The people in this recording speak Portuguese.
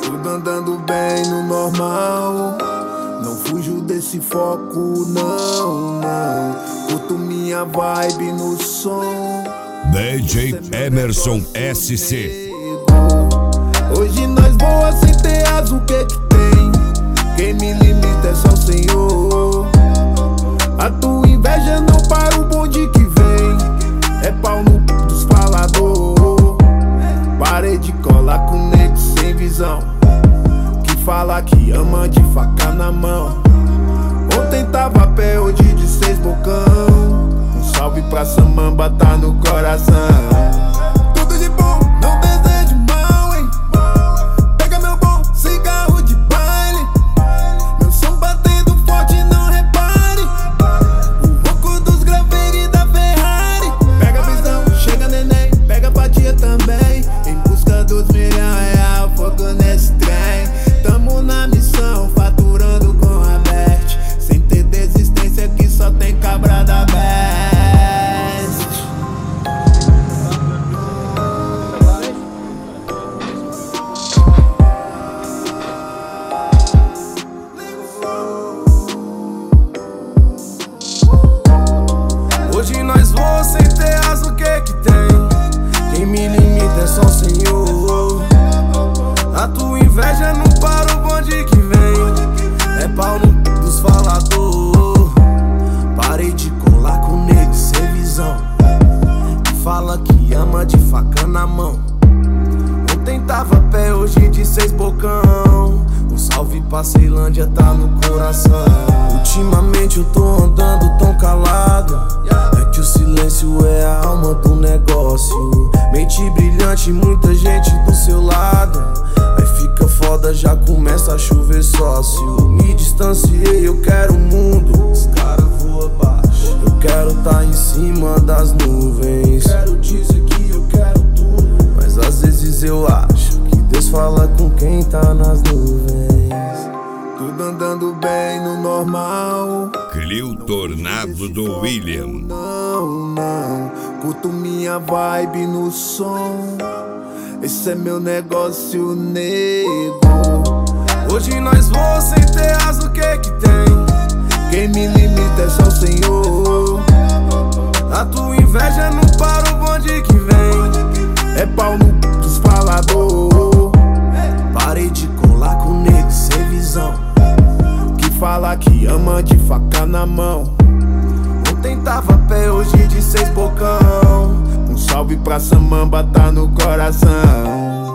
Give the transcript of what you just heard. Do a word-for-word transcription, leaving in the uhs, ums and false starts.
Tudo andando bem no normal. Não fujo desse foco, não, não. Curto minha vibe no som. D J Emerson S C. Hoje nós voa sem ter asa, o que que tem? Quem me limita é só o Senhor. A tua inveja não para o bonde que vem. É pau no c... dos falador. Parei de colar com nego sem visão, que fala que ama de faca na mão. Ontem tava a pé, hoje de seis bocão. Um salve pra Samamba, tá no coração. Tudo de bom, não desejo mal, hein? Pega meu bom cigarro de baile. Meu som batendo forte, não repare. O rouco dos graveiros e da Ferrari. Pega a visão, chega neném, pega a fatia também. Em busca dos milhão real, fogo nesse trem. Tamo na missão, faturando com a Bert. Sem ter desistência que só tem cabra da Best. Hoje nós voamos sem ter asa, o que que tem? Quem me limita é só o Senhor. A tua inveja não para o bonde que vem. É pau no c... dos falador. Parei de colar com nego sem visão, que fala que ama de faca na mão. Ontem tava a pé, hoje de seis bocão. Um salve pra Ceilândia, tá no coração. Ultimamente eu tô andando tão calado, é que o silêncio é a alma do negócio. Mente brilhante, muita gente do seu lado. Aí fica foda, já começa a chover sócio. Me distanciei, eu quero o mundo. Os caras voam baixo, eu quero tá em cima das nuvens. Quero dizer que eu quero tudo, mas às vezes eu acho que Deus fala com quem tá nas nuvens. Tudo andando bem no normal. Clio Tornado do William. Não, não, curto minha vibe no som. Esse é meu negócio, nego. Hoje nós voamos sem ter asa, o que que tem? Quem me limita é só o Senhor. A tua inveja não para o bonde que vem. É pau no c... dos falador. Parei de colar com nego sem visão, que fala que ama de faca na mão. Ontem tava a pé, hoje de seis bocão. Um salve pra Samamba, tá no coração.